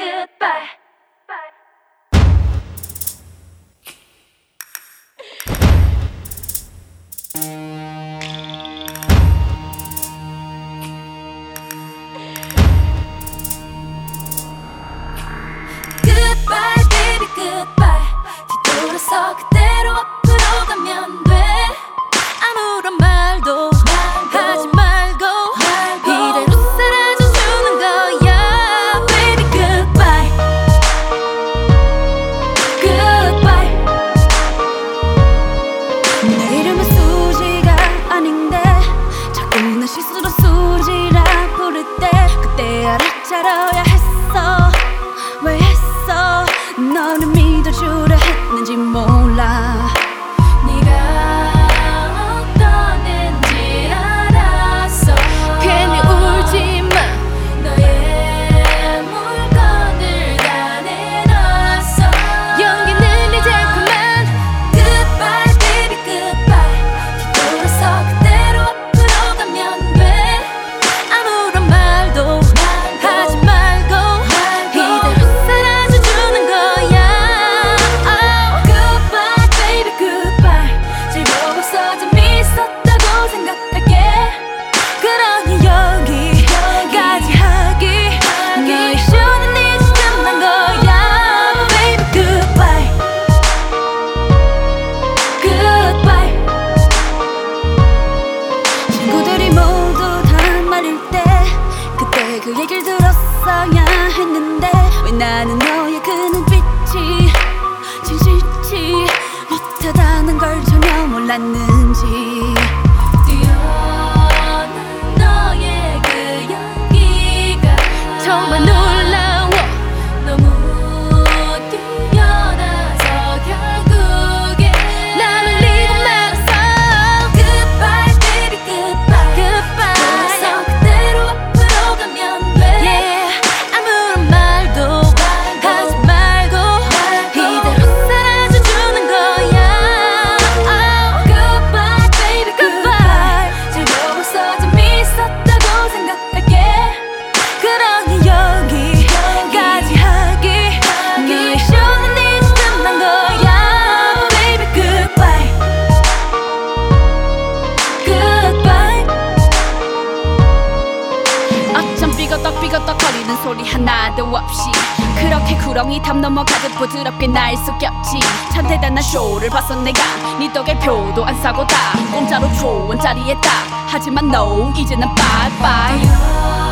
goodbye. Goodbye, baby, goodbye. 뒤돌아서 그대로 앞으로 가면 돼. 아무런 말도 하지 말고 이대로 사라져주는 거야. Baby, goodbye. Goodbye. 내 이름은 수지가 아닌데 자꾸만 실수로 수지라 부를 때 그때 알아차려야 했어. 왜 했어? 너를 믿어주려 했는지 몰라. 네가 어떤 애인지 알았어. 괜히 울지마. 너의 물건을 다 내놨어. 연기는 이제 그만. Goodbye, baby, goodbye. 뒤돌아서 그대로 앞으로 가면 돼. 아무런 말도 하지 말고 이대로 사라져주는 거야. Oh, goodbye, baby, goodbye. 즐거워서 재밌었다고 생각할게. 그러니 여기까지 하기. 너의 쇼는 이제 끝난 거야. Baby, goodbye. Goodbye. 친구들이 모두 다 말릴 때 그때 그 얘기를 들었어야 했는데 왜 나는 너의 그 눈빛이 진실치 못하다는 걸 전혀 몰랐는지. 뛰어난 너의 그 연기가 정말 놀라워. 너무 뛰어나서 결국에 나를 잃고 말았어. Goodbye, baby, goodbye. Goodbye. 돌아서 그대로 앞으로 가면 돼. Yeah. 아무런 말도 하지 말고 이대로 사라져주는 거야. Oh, goodbye, baby, goodbye. 즐거워서 재밌었다고 생각할게. 그러니 여기까지 하기. 너의 쇼는 이제 끝난 거야. Baby, goodbye. Goodbye. 어쩜 삐거덕 거리는 소리 하나도 없이 그렇게 구렁이 담 넘어가듯 부드럽게 날 속였지. 참 대단한 쇼를 봤어 내가. 네 덕에 표도 안 사고 다 공짜로 줘 원짜리에 딱. 하지만 no 이제는 bye bye.